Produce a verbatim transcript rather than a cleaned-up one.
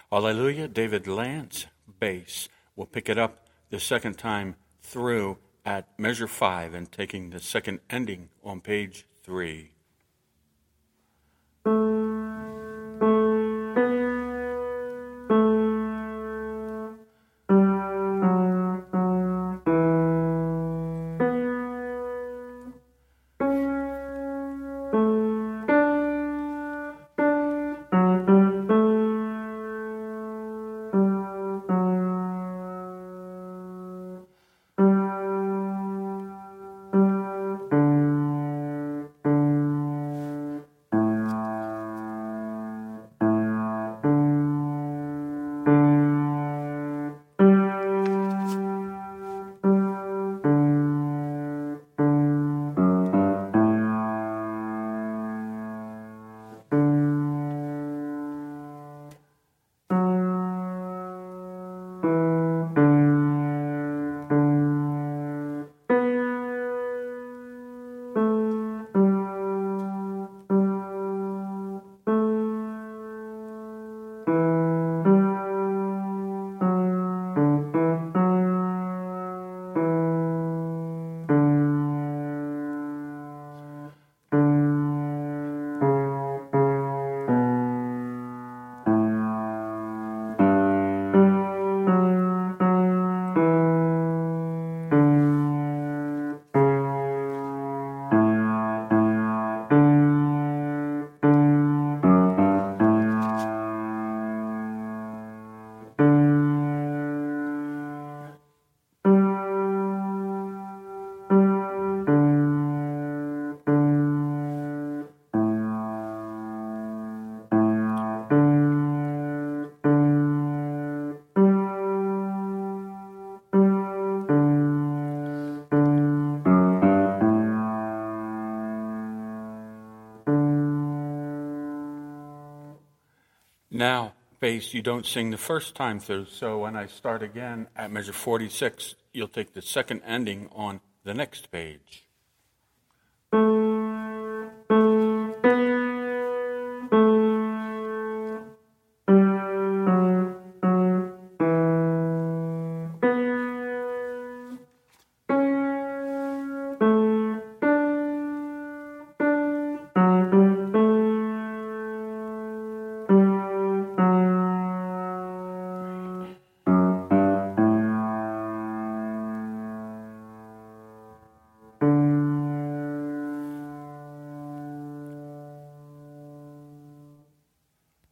Hallelujah. David Lance, bass. We'll pick it up the second time through at measure five and taking the second ending on page three. Now, bass, you don't sing the first time through, so when I start again at measure forty-six, you'll take the second ending on the next page.